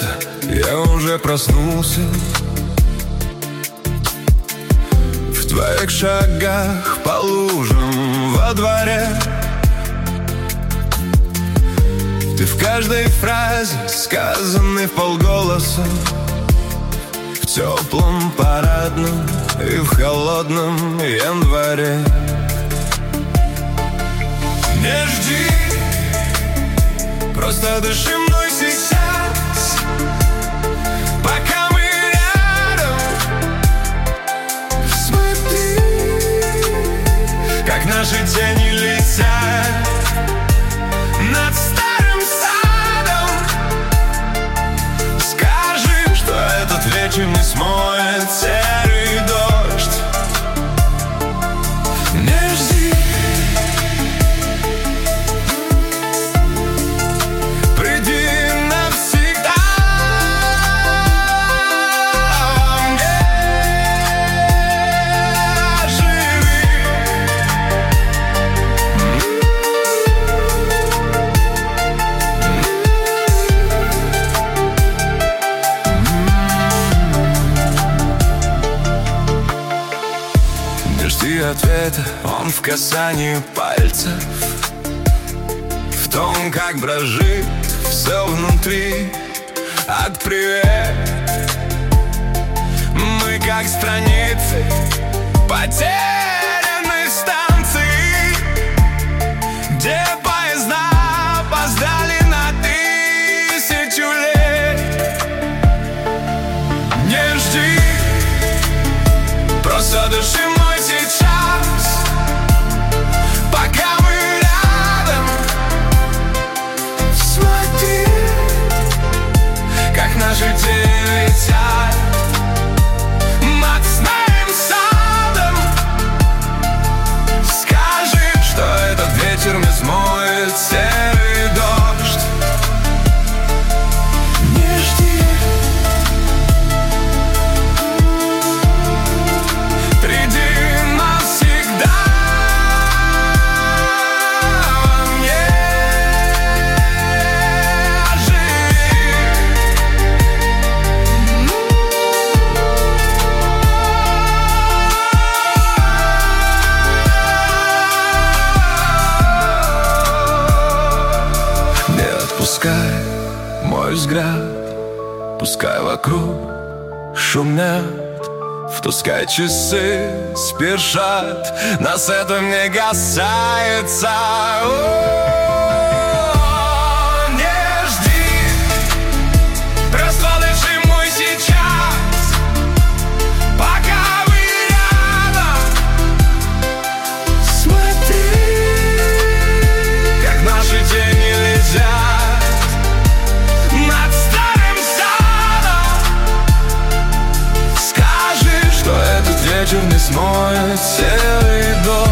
ответа, я уже проснулся. В твоих шагах по лужам во дворе. Ты в каждой фразе, сказанной вполголоса, в теплом парадном и в холодном январе. Не жди, просто дыши мной сейчас, пока мы рядом. Смотри, как наши тени летят над старым садом. Скажи, что этот вечер не смоет серый дождь. Не жди, приди навсегда во мне, живи. Не жди ответа, он в касании пальцев, в том, как брожит все внутри от привет. Мы как страницы потерянной станции, где поезда опоздали на 1000 лет. Не жди, просто дыши мной сейчас, пока мы рядом. Смотри, как наши тени летят над старым садом. Скажи, что этот вечер не смоет серый дождь. Не жди, приди навсегда во мне, живи. Не отпускай мой взгляд, пускай вокруг шумят, впускай часы спешат, нас это не касается. Не жди, просто дыши мой сейчас, пока мы рядом. Смотри, как наши тени летят над старым садом. Скажи, что этот вечер не смоет серый дождь.